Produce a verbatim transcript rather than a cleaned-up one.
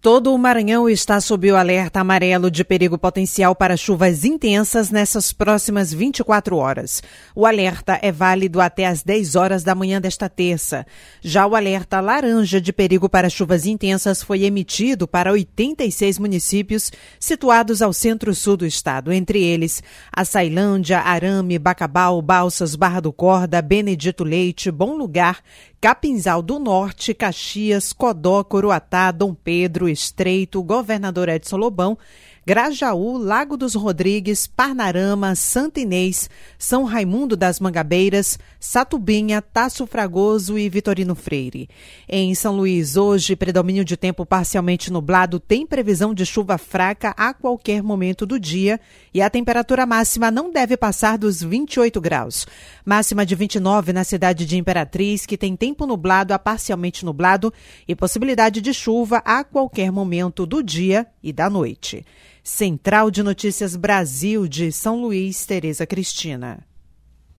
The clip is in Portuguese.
Todo o Maranhão está sob o alerta amarelo de perigo potencial para chuvas intensas nessas próximas vinte e quatro horas. O alerta é válido até às dez horas da manhã desta terça. Já o alerta laranja de perigo para chuvas intensas foi emitido para oitenta e seis municípios situados ao centro-sul do estado, entre eles Açailândia, Arame, Bacabal, Balsas, Barra do Corda, Benedito Leite, Bom Lugar, Capinzal do Norte, Caxias, Codó, Coroatá, Dom Pedro, Estreito, Governador Edson Lobão, Grajaú, Lago dos Rodrigues, Parnarama, Santa Inês, São Raimundo das Mangabeiras, Satubinha, Tasso Fragoso e Vitorino Freire. Em São Luís, hoje, predomínio de tempo parcialmente nublado, tem previsão de chuva fraca a qualquer momento do dia e a temperatura máxima não deve passar dos vinte e oito graus. Máxima de vinte e nove na cidade de Imperatriz, que tem tempo nublado a parcialmente nublado e possibilidade de chuva a qualquer momento do dia e da noite. Central de Notícias Brasil de São Luís, Tereza Cristina.